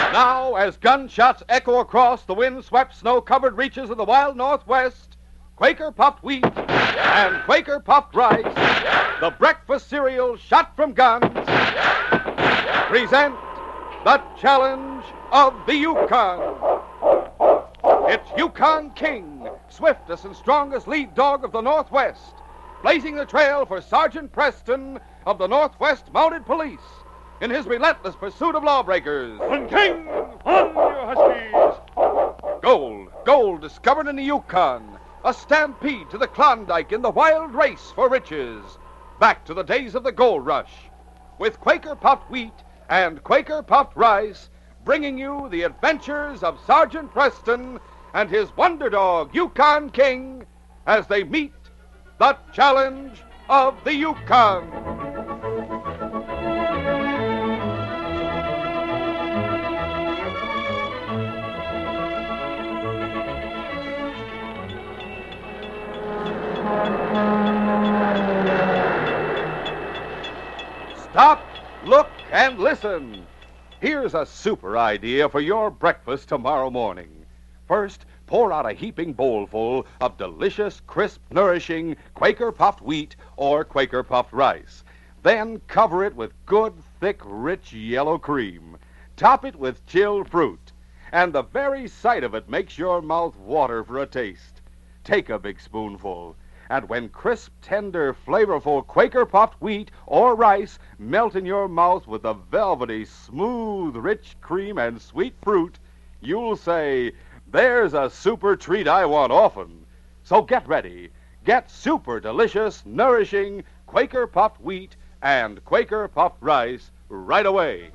Now, as gunshots echo across the wind-swept, snow-covered reaches of the wild Northwest, Quaker Puffed Wheat and Quaker Puffed Rice, the breakfast cereal shot from guns, present the challenge of the Yukon. It's Yukon King, swiftest and strongest lead dog of the Northwest, blazing the trail for Sergeant Preston of the Northwest Mounted Police in his relentless pursuit of lawbreakers. On King! On, you Huskies! Gold discovered in the Yukon. A stampede to the Klondike in the wild race for riches. Back to the days of the gold rush. With Quaker Puffed Wheat and Quaker Puffed Rice, bringing you the adventures of Sergeant Preston and his wonder dog, Yukon King, as they meet the challenge of the Yukon. Stop, look, and listen. Here's a super idea for your breakfast tomorrow morning. First, pour out a heaping bowlful of delicious, crisp, nourishing Quaker Puffed Wheat or Quaker Puffed Rice. Then cover it with good, thick, rich yellow cream. Top it with chilled fruit. And the very sight of it makes your mouth water for a taste. Take a big spoonful. And when crisp, tender, flavorful Quaker Puffed Wheat or rice melt in your mouth with the velvety, smooth, rich cream and sweet fruit, you'll say, "There's a super treat I want often." So get ready. Get super delicious, nourishing Quaker Puffed Wheat and Quaker Puffed Rice right away.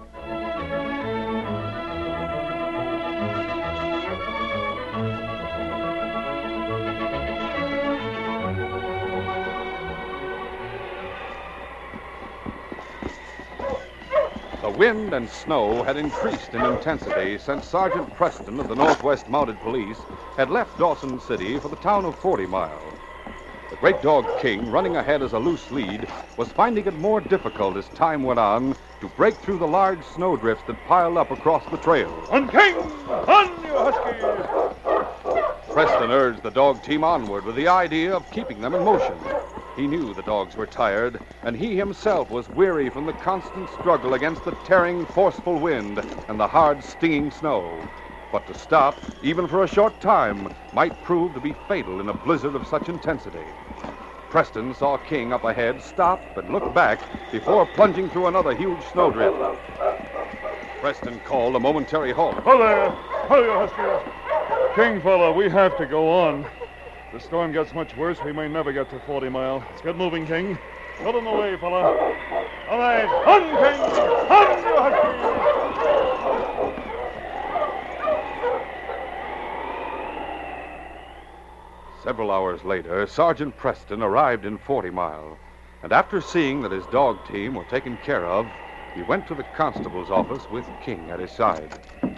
The wind and snow had increased in intensity since Sergeant Preston of the Northwest Mounted Police had left Dawson City for the town of 40 Mile. The great dog King, running ahead as a loose lead, was finding it more difficult as time went on to break through the large snowdrifts that piled up across the trail. On King! On, you Huskies! Preston urged the dog team onward with the idea of keeping them in motion. He knew the dogs were tired, and he himself was weary from the constant struggle against the tearing, forceful wind and the hard, stinging snow. But to stop, even for a short time, might prove to be fatal in a blizzard of such intensity. Preston saw King up ahead stop and look back before plunging through another huge snowdrift. Preston called a momentary halt. Ho there! Ho, you Huskies! King, fella, we have to go on. If the storm gets much worse, we may never get to 40 Mile. Let's get moving, King. Put in the way, fella. All right. On, King! On, you Huskies! Several hours later, Sergeant Preston arrived in 40 Mile, and after seeing that his dog team were taken care of, he went to the constable's office with King at his side.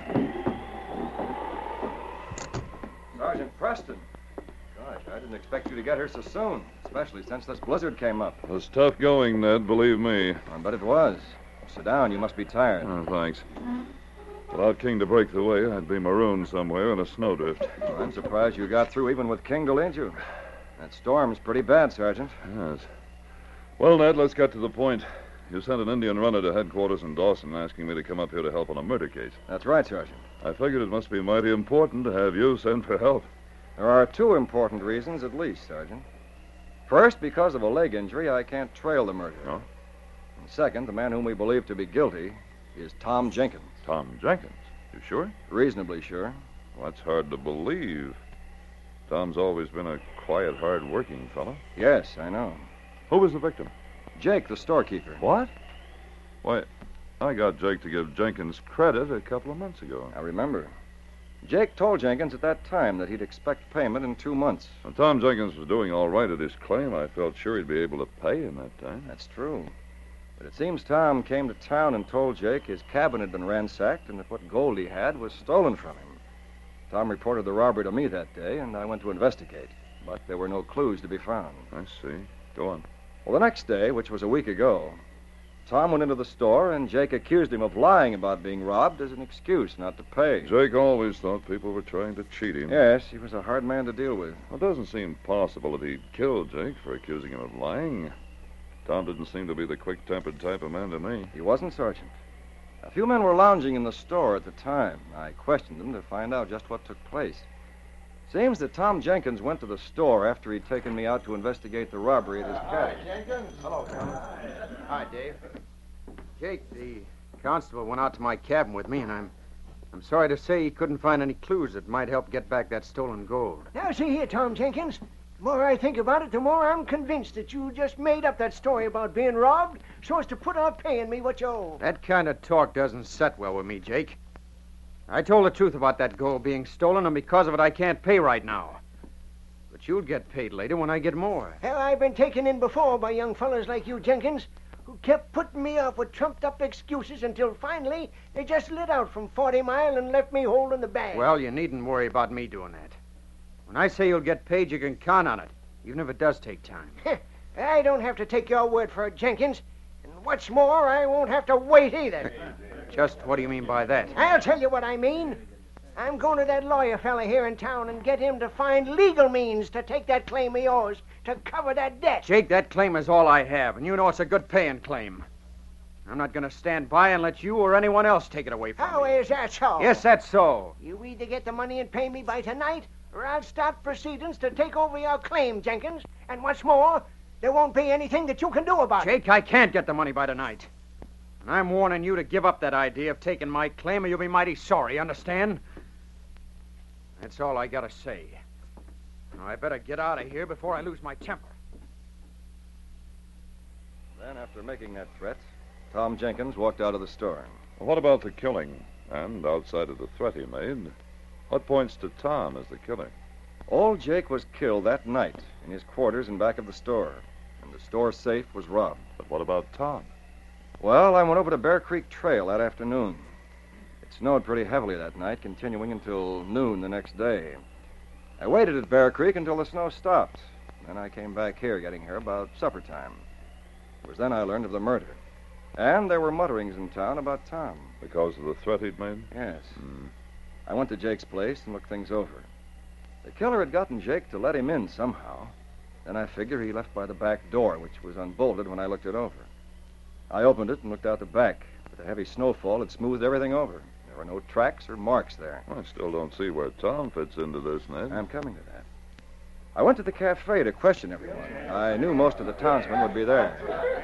Sergeant Preston. Gosh, I didn't expect you to get here so soon, especially since this blizzard came up. It was tough going, Ned, believe me. I bet it was. Sit down, you must be tired. Oh, thanks. Without King to break the way, I'd be marooned somewhere in a snowdrift. Well, I'm surprised you got through even with King to lead you. That storm's pretty bad, Sergeant. Yes. Well, Ned, let's get to the point. You sent an Indian runner to headquarters in Dawson asking me to come up here to help on a murder case. That's right, Sergeant. I figured it must be mighty important to have you send for help. There are two important reasons, at least, Sergeant. First, because of a leg injury, I can't trail the murderer. Oh? And second, the man whom we believe to be guilty is Tom Jenkins. Tom Jenkins? You sure? Reasonably sure. Well, that's hard to believe. Tom's always been a quiet, hard-working fellow. Yes, I know. Who was the victim? Jake, the storekeeper. What? Why, I got Jake to give Jenkins credit a couple of months ago. I remember. Jake told Jenkins at that time that he'd expect payment in 2 months. When Tom Jenkins was doing all right at his claim, I felt sure he'd be able to pay in that time. That's true. But it seems Tom came to town and told Jake his cabin had been ransacked and that what gold he had was stolen from him. Tom reported the robbery to me that day, and I went to investigate. But there were no clues to be found. I see. Go on. Well, the next day, which was a week ago, Tom went into the store, and Jake accused him of lying about being robbed as an excuse not to pay. Jake always thought people were trying to cheat him. Yes, he was a hard man to deal with. It doesn't seem possible that he'd killed Jake for accusing him of lying. Tom didn't seem to be the quick-tempered type of man to me. He wasn't, Sergeant. A few men were lounging in the store at the time. I questioned them to find out just what took place. Seems that Tom Jenkins went to the store after he'd taken me out to investigate the robbery at his cabin. Jenkins. Hello, Tom. Hi, Dave. Jake, the constable went out to my cabin with me, and I'm sorry to say he couldn't find any clues that might help get back that stolen gold. Now, see here, Tom Jenkins. The more I think about it, the more I'm convinced that you just made up that story about being robbed so as to put off paying me what you owe. That kind of talk doesn't set well with me, Jake. I told the truth about that gold being stolen, and because of it, I can't pay right now. But you'll get paid later when I get more. Hell, I've been taken in before by young fellas like you, Jenkins, who kept putting me off with trumped-up excuses until finally they just lit out from 40 Mile and left me holding the bag. Well, you needn't worry about me doing that. When I say you'll get paid, you can count on it, even if it does take time. I don't have to take your word for it, Jenkins. And what's more, I won't have to wait either. Just what do you mean by that? I'll tell you what I mean. I'm going to that lawyer fella here in town and get him to find legal means to take that claim of yours to cover that debt. Jake, that claim is all I have, and you know it's a good paying claim. I'm not going to stand by and let you or anyone else take it away from How me. is that so? Yes, that's so. You either get the money and pay me by tonight, or I'll start proceedings to take over your claim, Jenkins. And what's more, there won't be anything that you can do about it. Jake, I can't get the money by tonight. And I'm warning you to give up that idea of taking my claim, or you'll be mighty sorry, understand? That's all I gotta say. Now, I better get out of here before I lose my temper. Then, after making that threat, Tom Jenkins walked out of the store. Well, what about the killing? And outside of the threat he made, what points to Tom as the killer? Old Jake was killed that night in his quarters in back of the store, and the store safe was robbed. But what about Tom? Well, I went over to Bear Creek Trail that afternoon. It snowed pretty heavily that night, continuing until noon the next day. I waited at Bear Creek until the snow stopped. Then I came back here, getting here about supper time. It was then I learned of the murder. And there were mutterings in town about Tom. Because of the threat he'd made? Yes. I went to Jake's place and looked things over. The killer had gotten Jake to let him in somehow. Then I figure he left by the back door, which was unbolted when I looked it over. I opened it and looked out the back, but the heavy snowfall had smoothed everything over. There were no tracks or marks there. I still don't see where Tom fits into this, Ned. I'm coming to that. I went to the cafe to question everyone. I knew most of the townsmen would be there.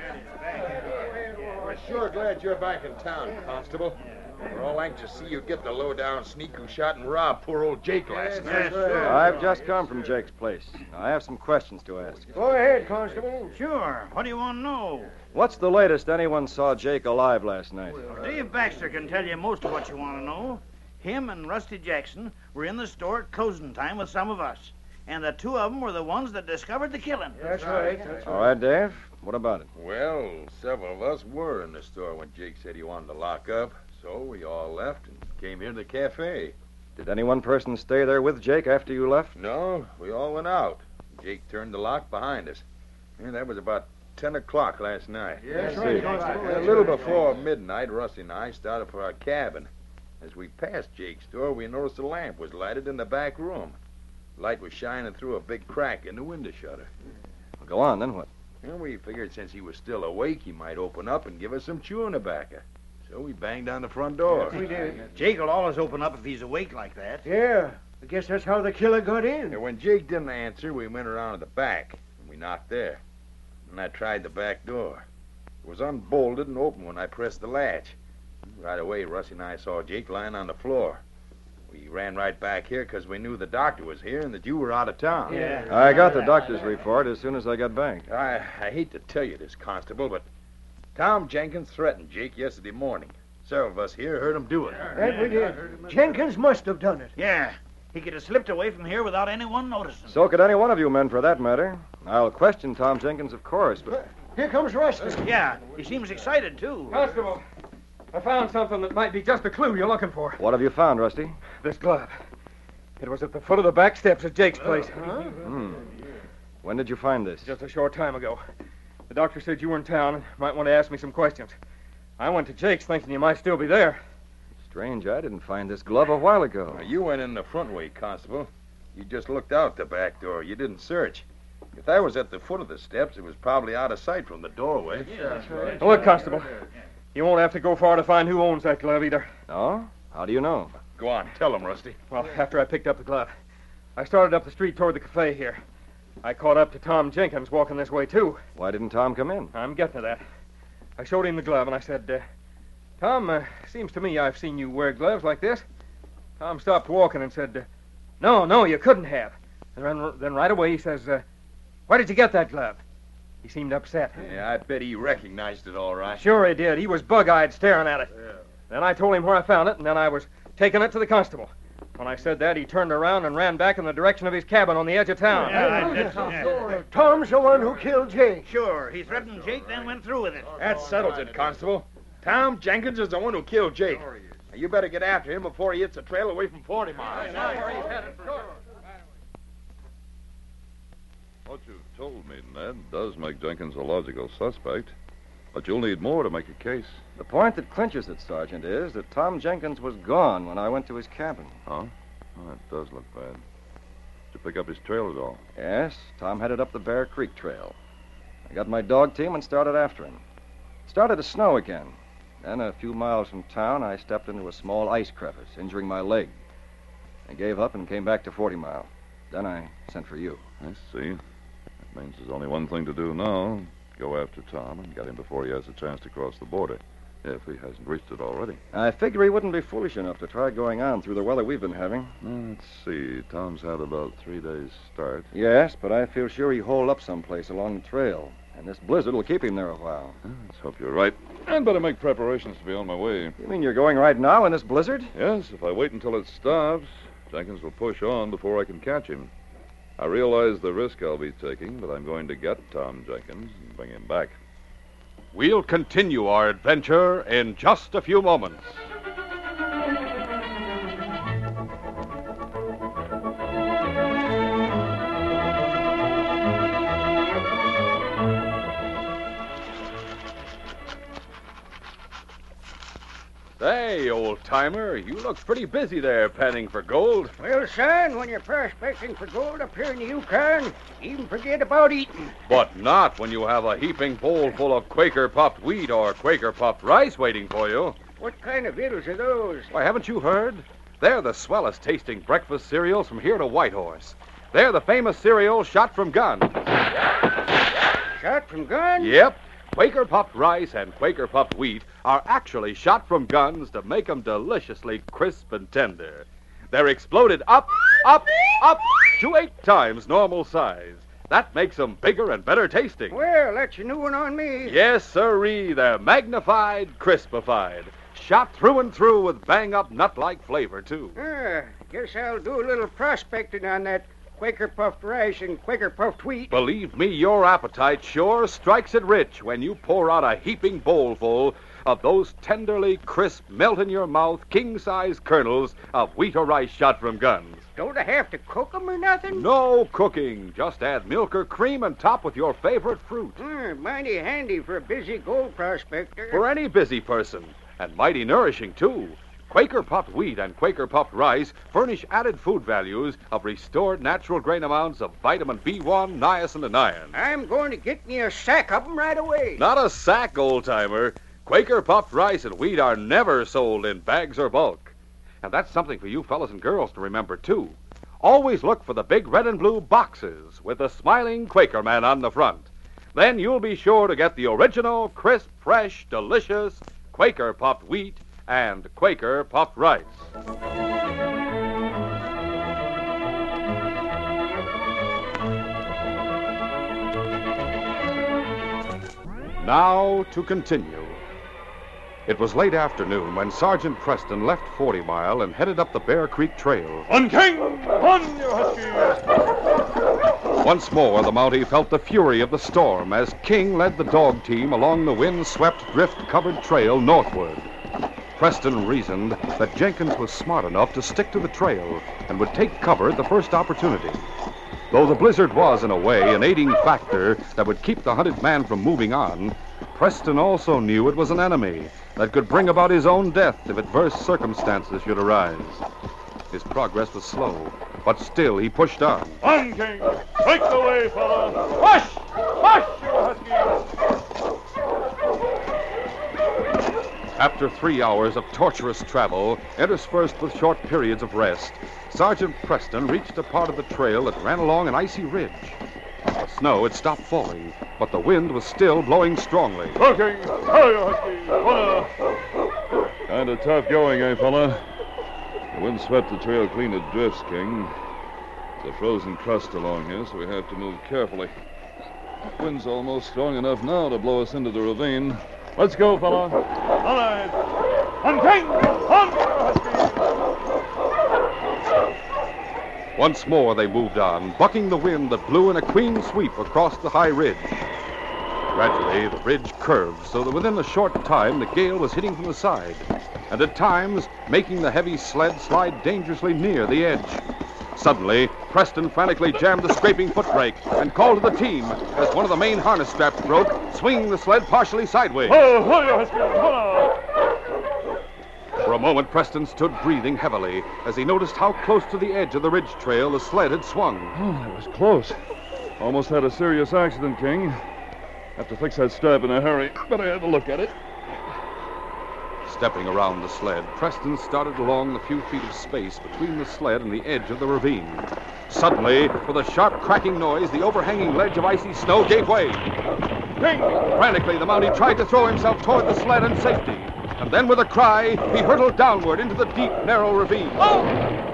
We're sure glad you're back in town, Constable. We're all anxious to see you get the low-down sneak who shot and robbed poor old Jake last night. I've just come from Jake's place. I have some questions to ask. Go ahead, Constable. Sure. What do you want to know? What's the latest anyone saw Jake alive last night? Dave Baxter can tell you most of what you want to know. Him and Rusty Jackson were in the store at closing time with some of us. And the two of them were the ones that discovered the killing. That's right. All right, Dave. What about it? Well, several of us were in the store when Jake said he wanted to lock up. So we all left and came here to the cafe. Did any one person stay there with Jake after you left? No, we all went out. Jake turned the lock behind us. And that was about 10 o'clock last night. That's right, Constable. A little before midnight, Rusty and I started for our cabin. As we passed Jake's door, we noticed a lamp was lighted in the back room. Light was shining through a big crack in the window shutter. Well, go on, then what? And we figured since he was still awake, he might open up and give us some chewing tobacco. So we banged on the front door. We did. Jake will always open up if he's awake like that. Yeah. I guess that's how the killer got in. And when Jake didn't answer, we went around to the back, and we knocked there. And I tried the back door. It was unbolted and open when I pressed the latch. Right away, Rusty and I saw Jake lying on the floor. We ran right back here because we knew the doctor was here and that you were out of town. Yeah. I got the doctor's report as soon as I got back. I hate to tell you this, Constable, but Tom Jenkins threatened Jake yesterday morning. Several of us here heard him do it. That we did. Jenkins must have done it. Yeah. He could have slipped away from here without anyone noticing. So could any one of you men, for that matter. I'll question Tom Jenkins, of course, but... Here comes Rusty. Yeah. He seems excited, too. Constable, I found something that might be just the clue you're looking for. What have you found, Rusty? This glove. It was at the foot of the back steps at Jake's place. When did you find this? Just a short time ago. The doctor said you were in town and might want to ask me some questions. I went to Jake's thinking you might still be there. Strange, I didn't find this glove a while ago. Now, you went in the front way, Constable. You just looked out the back door. You didn't search. If that was at the foot of the steps, it was probably out of sight from the doorway. Now, look, Constable, you won't have to go far to find who owns that glove either. No? How do you know? Go on, tell him, Rusty. Well, after I picked up the glove, I started up the street toward the cafe here. I caught up to Tom Jenkins walking this way, too. Why didn't Tom come in? I'm getting to that. I showed him the glove, and I said, Tom, seems to me I've seen you wear gloves like this. Tom stopped walking and said, No, you couldn't have. And then right away he says, where did you get that glove? He seemed upset. Yeah, I bet he recognized it all right. Sure he did. He was bug-eyed staring at it. Yeah. Then I told him where I found it, and then I was taking it to the constable. When I said that, he turned around and ran back in the direction of his cabin on the edge of town. Tom's the one who killed Jake. Sure, he threatened Jake, then went through with it. That settles it, Constable. Tom Jenkins is the one who killed Jake. Now, you better get after him before he hits the trail away from 40 Mile. What you've told me, Ned, does make Jenkins a logical suspect. But you'll need more to make a case. The point that clinches it, Sergeant, is that Tom Jenkins was gone when I went to his cabin. Huh? Oh, that does look bad. Did you pick up his trail at all? Yes, Tom headed up the Bear Creek Trail. I got my dog team and started after him. It started to snow again. Then, a few miles from town, I stepped into a small ice crevice, injuring my leg. I gave up and came back to 40 Mile. Then I sent for you. I see. That means there's only one thing to do now. Go after Tom and get him before he has a chance to cross the border, if he hasn't reached it already. I figure he wouldn't be foolish enough to try going on through the weather we've been having. Let's see. Tom's had about 3 days' start. Yes, but I feel sure he'll hole up someplace along the trail. And this blizzard will keep him there a while. Let's hope you're right. I'd better make preparations to be on my way. You mean you're going right now in this blizzard? Yes, if I wait until it stops, Jenkins will push on before I can catch him. I realize the risk I'll be taking, but I'm going to get Tom Jenkins and bring him back. We'll continue our adventure in just a few moments. Say, old-timer, you look pretty busy there panning for gold. Well, son, when you're prospecting for gold up here in the Yukon, even forget about eating. But not when you have a heaping bowl full of Quaker puffed wheat or Quaker puffed rice waiting for you. What kind of victuals are those? Why, haven't you heard? They're the swellest tasting breakfast cereals from here to Whitehorse. They're the famous cereal shot from guns. Shot from guns? Yep. Quaker puffed rice and Quaker puffed wheat are actually shot from guns to make them deliciously crisp and tender. They're exploded up to 8 times normal size. That makes them bigger and better tasting. Well, that's a new one on me. Yes, sirree. They're magnified, crispified, shot through and through with bang-up nut-like flavor, too. Guess I'll do a little prospecting on that Quaker puffed rice and Quaker puffed wheat. Believe me, your appetite sure strikes it rich when you pour out a heaping bowlful of those tenderly crisp, melt-in-your-mouth, king-size kernels of wheat or rice shot from guns. Don't I have to cook 'em or nothing? No cooking. Just add milk or cream and top with your favorite fruit. Mighty handy for a busy gold prospector. For any busy person. And mighty nourishing, too. Quaker puffed wheat and Quaker puffed rice furnish added food values of restored natural grain amounts of vitamin B1, niacin, and iron. I'm going to get me a sack of 'em right away. Not a sack, old-timer. Quaker puffed rice and wheat are never sold in bags or bulk. And that's something for you fellas and girls to remember, too. Always look for the big red and blue boxes with the smiling Quaker man on the front. Then you'll be sure to get the original, crisp, fresh, delicious Quaker puffed wheat and Quaker puffed rice. Now to continue. It was late afternoon when Sergeant Preston left 40 Mile and headed up the Bear Creek Trail. On, King! On, you husky! Once more, the Mountie felt the fury of the storm as King led the dog team along the wind-swept, drift-covered trail northward. Preston reasoned that Jenkins was smart enough to stick to the trail and would take cover at the first opportunity. Though the blizzard was, in a way, an aiding factor that would keep the hunted man from moving on, Preston also knew it was an enemy that could bring about his own death if adverse circumstances should arise. His progress was slow, but still he pushed on. On, King! Break the way, fella! Push! Push, you huskies! After 3 hours of torturous travel, interspersed with short periods of rest, Sergeant Preston reached a part of the trail that ran along an icy ridge. The snow had stopped falling, but the wind was still blowing strongly. Go, King! Hurry, you huskies! Kind of tough going, eh, fella? The wind swept the trail clean of drifts, King. There's a frozen crust along here, so we have to move carefully. The wind's almost strong enough now to blow us into the ravine. Let's go, fella. All right. On, King! On, Once more they moved on, bucking the wind that blew in a clean sweep across the high ridge. Gradually, the ridge curved so that within a short time the gale was hitting from the side, and at times making the heavy sled slide dangerously near the edge. Suddenly, Preston frantically jammed the scraping foot brake and called to the team as one of the main harness straps broke, swinging the sled partially sideways. Oh, you huskies! Hold on! For a moment, Preston stood breathing heavily as he noticed how close to the edge of the ridge trail the sled had swung. Oh, that was close. Almost had a serious accident, King. Have to fix that strap in a hurry. Better have a look at it. Stepping around the sled, Preston started along the few feet of space between the sled and the edge of the ravine. Suddenly, with a sharp cracking noise, the overhanging ledge of icy snow gave way. King! Frantically, the Mountie tried to throw himself toward the sled in safety. And then with a cry, he hurtled downward into the deep, narrow ravine. Oh!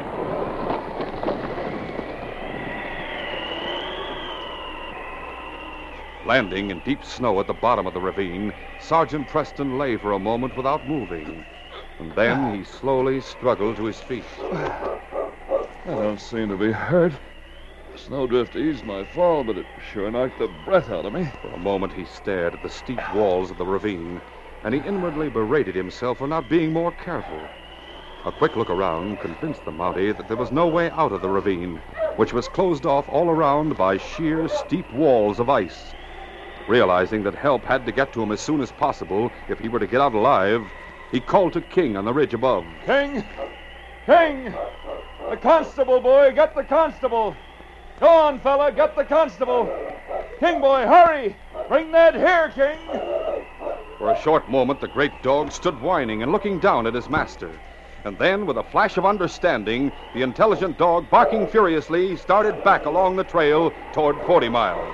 Landing in deep snow at the bottom of the ravine, Sergeant Preston lay for a moment without moving. And then he slowly struggled to his feet. I don't seem to be hurt. The snowdrift eased my fall, but it sure knocked the breath out of me. For a moment he stared at the steep walls of the ravine, and he inwardly berated himself for not being more careful. A quick look around convinced the Mountie that there was no way out of the ravine, which was closed off all around by sheer, steep walls of ice. Realizing that help had to get to him as soon as possible if he were to get out alive, he called to King on the ridge above. King! King! The constable, boy! Get the constable! Go on, fella, get the constable! King, boy, hurry! Bring Ned here, King! For a short moment, the great dog stood whining and looking down at his master. And then, with a flash of understanding, the intelligent dog, barking furiously, started back along the trail toward 40 Mile.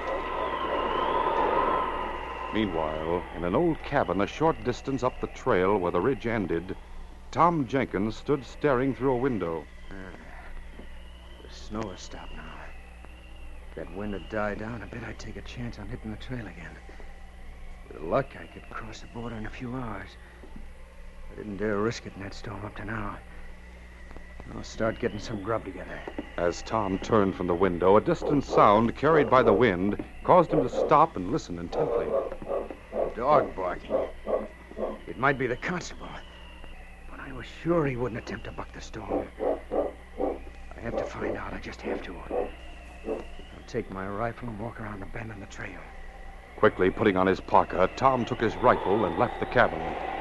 Meanwhile, in an old cabin a short distance up the trail where the ridge ended, Tom Jenkins stood staring through a window. The snow has stopped now. If that wind had died down a bit, I'd take a chance on hitting the trail again. With luck, I could cross the border in a few hours. I didn't dare risk it in that storm up to now. I'll start getting some grub together. As Tom turned from the window, a distant sound carried by the wind caused him to stop and listen intently. Dog barking. It might be the constable, but I was sure he wouldn't attempt to buck the storm. I have to find out. I just have to. I'll take my rifle and walk around the bend on the trail. Quickly putting on his parka, Tom took his rifle and left the cabin.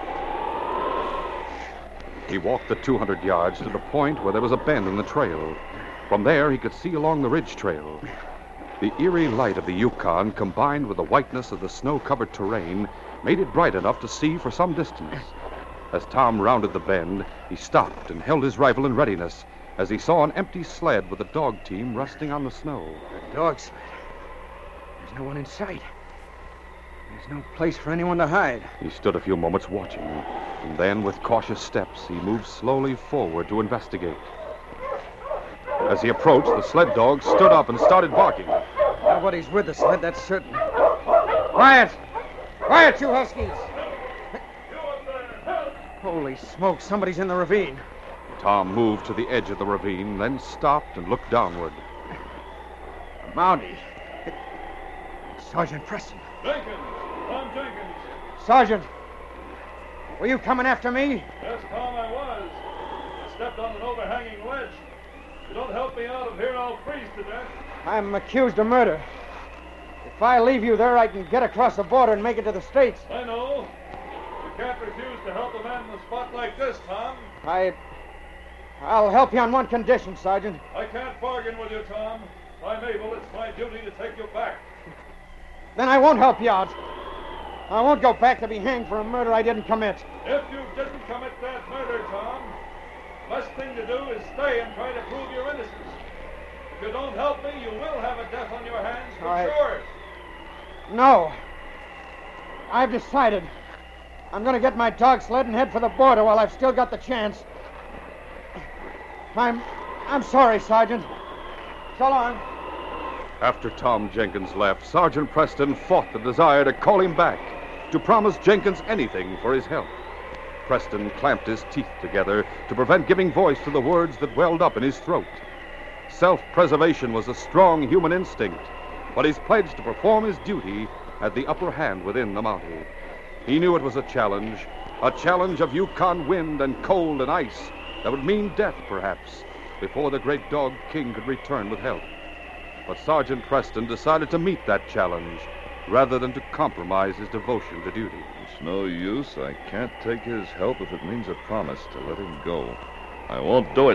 He walked the 200 yards to the point where there was a bend in the trail. From there, he could see along the ridge trail. The eerie light of the Yukon, combined with the whiteness of the snow-covered terrain, made it bright enough to see for some distance. As Tom rounded the bend, he stopped and held his rifle in readiness as he saw an empty sled with a dog team resting on the snow. A dog sled? There's no one in sight. There's no place for anyone to hide. He stood a few moments watching, and then, with cautious steps, he moved slowly forward to investigate. As he approached, the sled dog stood up and started barking. Nobody's with the sled, that's certain. Quiet! Quiet, you huskies! Holy smoke, somebody's in the ravine. Tom moved to the edge of the ravine, then stopped and looked downward. A Mountie. Sergeant Preston. Jenkins! Tom Jenkins! Sergeant! Were you coming after me? Yes, Tom, I was. I stepped on an overhanging ledge. If you don't help me out of here, I'll freeze to death. I'm accused of murder. If I leave you there, I can get across the border and make it to the States. I know. You can't refuse to help a man in a spot like this, Tom. I'll help you on one condition, Sergeant. I can't bargain with you, Tom. If I'm able, it's my duty to take you back. Then I won't help you out. I won't go back to be hanged for a murder I didn't commit. If you didn't commit that murder, Tom, the best thing to do is stay and try to prove your innocence. If you don't help me, you will have a death on your hands for sure. No. I've decided. I'm going to get my dog sled and head for the border while I've still got the chance. I'm sorry, Sergeant. So long. After Tom Jenkins left, Sergeant Preston fought the desire to call him back, to promise Jenkins anything for his help. Preston clamped his teeth together to prevent giving voice to the words that welled up in his throat. Self-preservation was a strong human instinct, but his pledge to perform his duty had the upper hand within the Mountie. He knew it was a challenge of Yukon wind and cold and ice that would mean death, perhaps, before the great dog King could return with help. But Sergeant Preston decided to meet that challenge rather than to compromise his devotion to duty. It's no use. I can't take his help if it means a promise to let him go. I won't do it.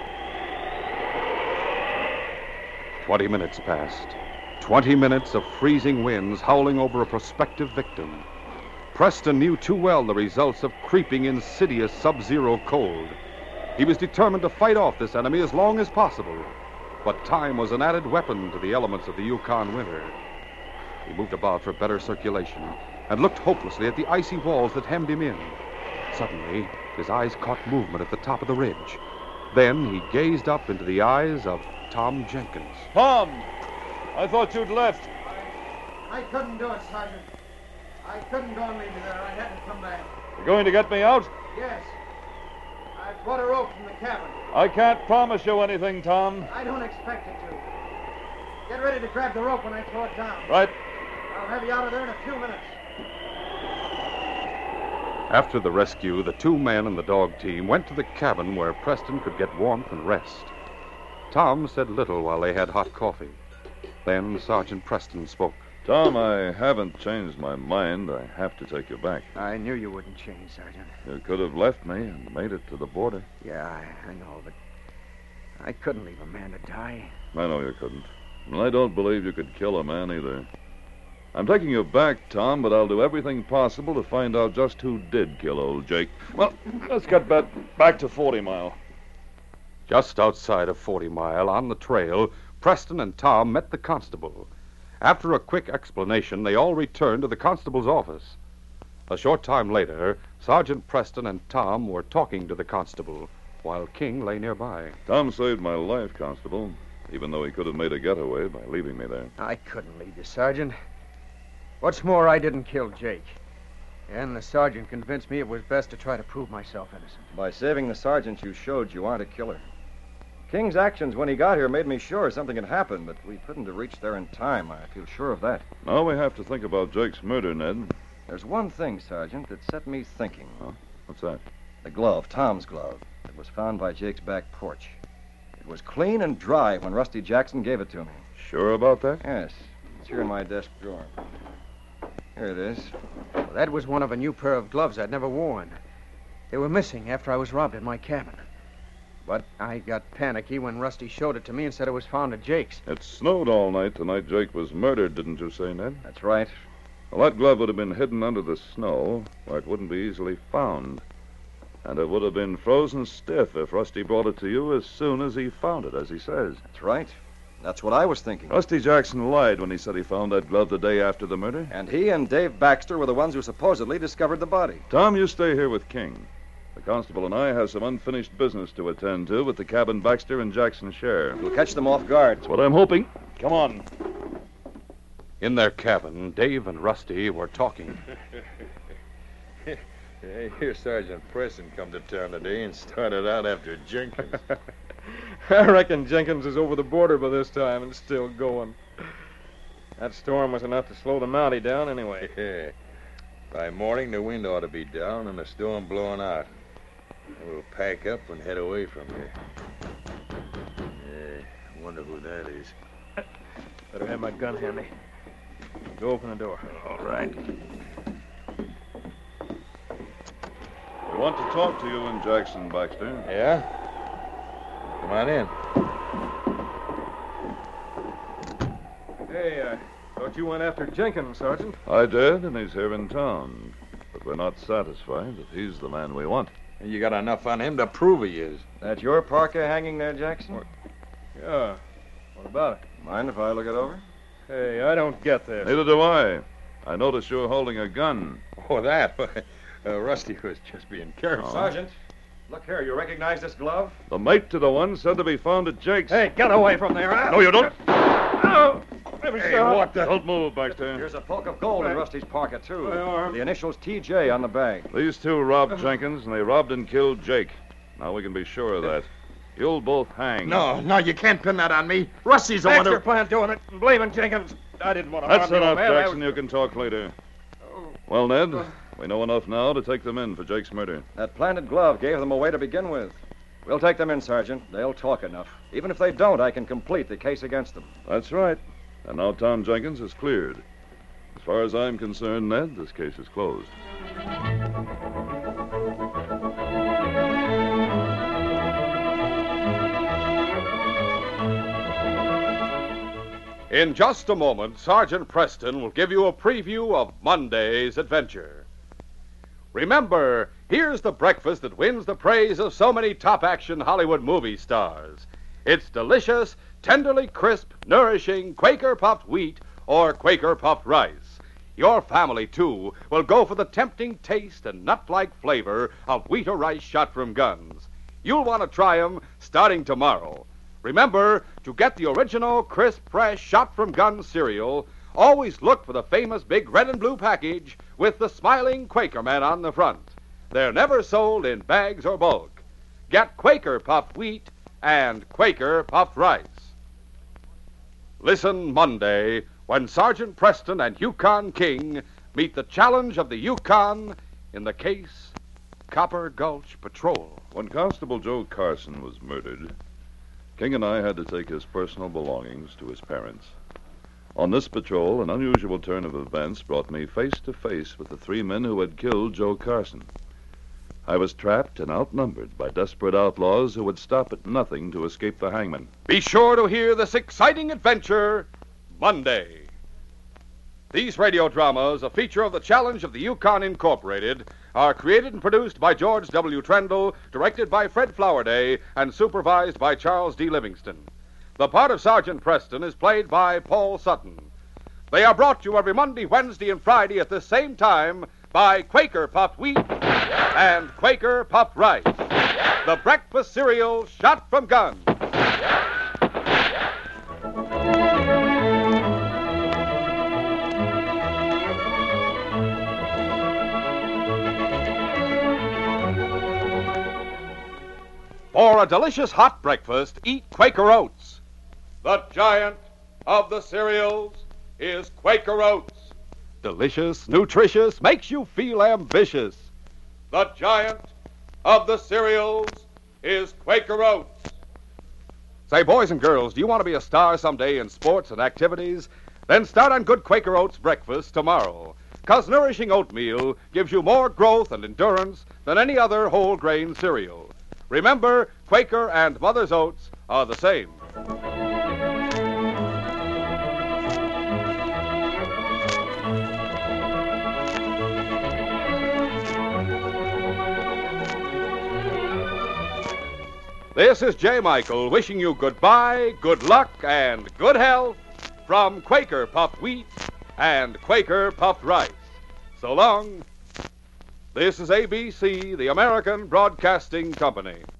20 minutes passed. 20 minutes of freezing winds howling over a prospective victim. Preston knew too well the results of creeping, insidious sub-zero cold. He was determined to fight off this enemy as long as possible. But time was an added weapon to the elements of the Yukon winter. He moved about for better circulation and looked hopelessly at the icy walls that hemmed him in. Suddenly, his eyes caught movement at the top of the ridge. Then he gazed up into the eyes of Tom Jenkins. Tom! I thought you'd left. I couldn't do it, Sergeant. I couldn't go and leave you there. I had to come back. You're going to get me out? Yes. I brought a rope from the cabin. I can't promise you anything, Tom. I don't expect you to. Get ready to grab the rope when I throw it down. Right. I'll have you out of there in a few minutes. After the rescue, the two men and the dog team went to the cabin where Preston could get warmth and rest. Tom said little while they had hot coffee. Then Sergeant Preston spoke. Tom, I haven't changed my mind. I have to take you back. I knew you wouldn't change, Sergeant. You could have left me and made it to the border. Yeah, I know, but I couldn't leave a man to die. I know you couldn't. And I don't believe you could kill a man either. I'm taking you back, Tom, but I'll do everything possible to find out just who did kill old Jake. Well, let's get back to 40 Mile. Just outside of 40 Mile, on the trail, Preston and Tom met the constable. After a quick explanation, they all returned to the constable's office. A short time later, Sergeant Preston and Tom were talking to the constable, while King lay nearby. Tom saved my life, Constable, even though he could have made a getaway by leaving me there. I couldn't leave you, Sergeant. What's more, I didn't kill Jake. And the sergeant convinced me it was best to try to prove myself innocent. By saving the sergeant, you showed you aren't a killer. King's actions when he got here made me sure something had happened, but we couldn't have reached there in time. I feel sure of that. Now we have to think about Jake's murder, Ned. There's one thing, Sergeant, that set me thinking. Huh? What's that? The glove, Tom's glove. It was found by Jake's back porch. It was clean and dry when Rusty Jackson gave it to me. Sure about that? Yes. It's here in my desk drawer. Here it is. Well, that was one of a new pair of gloves I'd never worn. They were missing after I was robbed in my cabin. But I got panicky when Rusty showed it to me and said it was found at Jake's. It snowed all night the night Jake was murdered, didn't you say, Ned? That's right. Well, that glove would have been hidden under the snow where it wouldn't be easily found. And it would have been frozen stiff if Rusty brought it to you as soon as he found it, as he says. That's right. That's what I was thinking. Rusty Jackson lied when he said he found that glove the day after the murder. And he and Dave Baxter were the ones who supposedly discovered the body. Tom, you stay here with King. The constable and I have some unfinished business to attend to with the cabin Baxter and Jackson share. We'll catch them off guard. That's what I'm hoping. Come on. In their cabin, Dave and Rusty were talking. Hey, here's Sergeant Preston come to town today and started out after Jenkins. I reckon Jenkins is over the border by this time and still going. That storm was enough to slow the Mountie down anyway. Yeah. By morning, the wind ought to be down and the storm blowing out. We'll pack up and head away from here. Yeah, I wonder who that is. Better have my gun handy. Go open the door. All right. We want to talk to you in Jackson, Baxter. Yeah? Come on in. Hey, thought you went after Jenkins, Sergeant. I did, and he's here in town. But we're not satisfied that he's the man we want. You got enough on him to prove he is. That your parka hanging there, Jackson? Yeah. What about it? Mind if I look it over? Hey, I don't get this. Neither do I. I notice you're holding a gun. Oh, that? Rusty was just being careful. Sergeant, look here. You recognize this glove? The mate to the one said to be found at Jake's. Hey, get away from there. No, you don't. Oh, Hey, what the... Don't move, Baxter. Here's a poke of gold in Rusty's parka, too. My arm. The initials TJ on the bag. These two robbed Jenkins, and they robbed and killed Jake. Now we can be sure of that. You'll both hang. No, you can't pin that on me. Rusty's the one Baxter who... planned doing it and blaming Jenkins. I didn't want to That's harm you, enough, man. Jackson. You can talk later. Well, Ned, we know enough now to take them in for Jake's murder. That planted glove gave them away to begin with. We'll take them in, Sergeant. They'll talk enough. Even if they don't, I can complete the case against them. That's right. And now Tom Jenkins is cleared. As far as I'm concerned, Ned, this case is closed. In just a moment, Sergeant Preston will give you a preview of Monday's adventure. Remember, here's the breakfast that wins the praise of so many top-action Hollywood movie stars. It's delicious, tenderly crisp, nourishing Quaker puffed wheat or Quaker puffed rice. Your family, too, will go for the tempting taste and nut-like flavor of wheat or rice shot from guns. You'll want to try them starting tomorrow. Remember, to get the original, crisp, fresh, shot-from-gun cereal, always look for the famous big red and blue package with the smiling Quaker man on the front. They're never sold in bags or bulk. Get Quaker puffed wheat and Quaker puffed rice. Listen Monday when Sergeant Preston and Yukon King meet the challenge of the Yukon in the case Copper Gulch Patrol. When Constable Joe Carson was murdered, King and I had to take his personal belongings to his parents. On this patrol, an unusual turn of events brought me face to face with the three men who had killed Joe Carson. I was trapped and outnumbered by desperate outlaws who would stop at nothing to escape the hangman. Be sure to hear this exciting adventure Monday. These radio dramas, a feature of the Challenge of the Yukon Incorporated, are created and produced by George W. Trendle, directed by Fred Flowerday, and supervised by Charles D. Livingston. The part of Sergeant Preston is played by Paul Sutton. They are brought to you every Monday, Wednesday, and Friday at the same time by Quaker Puffed Wheat and Quaker Puffed Rice, the breakfast cereal shot from guns. For a delicious hot breakfast, eat Quaker Oats. The giant of the cereals is Quaker Oats. Delicious, nutritious, makes you feel ambitious. The giant of the cereals is Quaker Oats. Say, boys and girls, do you want to be a star someday in sports and activities? Then start on good Quaker Oats breakfast tomorrow. 'Cause nourishing oatmeal gives you more growth and endurance than any other whole grain cereal. Remember, Quaker and Mother's Oats are the same. This is J. Michael wishing you goodbye, good luck, and good health from Quaker Puffed Wheat and Quaker Puffed Rice. So long. This is ABC, the American Broadcasting Company.